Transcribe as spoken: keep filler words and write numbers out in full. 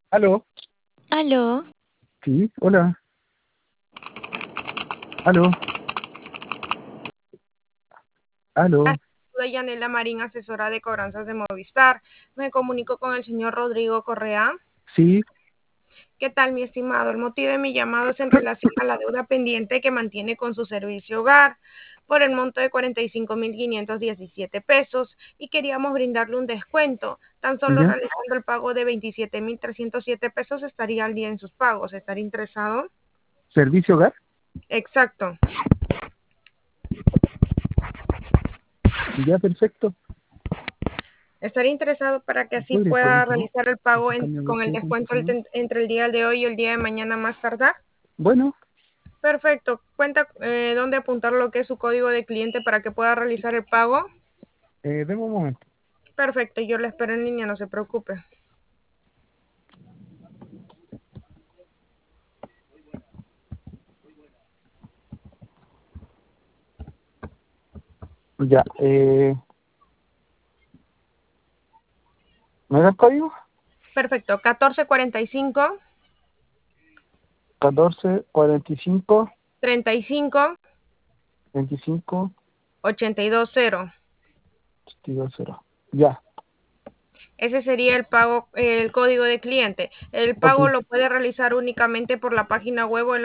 Aló, Aló, sí, hola, aló, aló, Soy Yanela Marín, asesora de cobranzas de Movistar. Me comunico con el señor Rodrigo Correa. sí, ¿Qué tal, mi estimado? El motivo de mi llamado es en relación a la deuda pendiente que mantiene con su servicio hogar por el monto de cuarenta y cinco mil quinientos diecisiete pesos y queríamos brindarle un descuento. Tan solo ya, realizando el pago de veintisiete mil trescientos siete pesos estaría al día en sus pagos. ¿Estaría interesado? servicio hogar, Exacto. ya, perfecto. Estaría interesado para que así ¿Podrías pueda permitirme? realizar el pago en- Sacarme con el algo, ¿cómo se descuento llama? el- entre el día de hoy y el día de mañana más tardar. Bueno, Perfecto. Cuenta eh, dónde apuntar lo que es su código de cliente para que pueda realizar el pago. eh, deme un momento. Perfecto. Yo le espero en línea, no se preocupe. Ya, eh, ¿me da el código? Perfecto. catorce cuarenta y cinco, catorce, cuarenta y cinco, treinta y cinco, veinticinco, ochenta y dos cero. veintidós, cero. Ya, Ese sería el pago, el código de cliente. El ok. pago lo puede realizar únicamente por la página web o el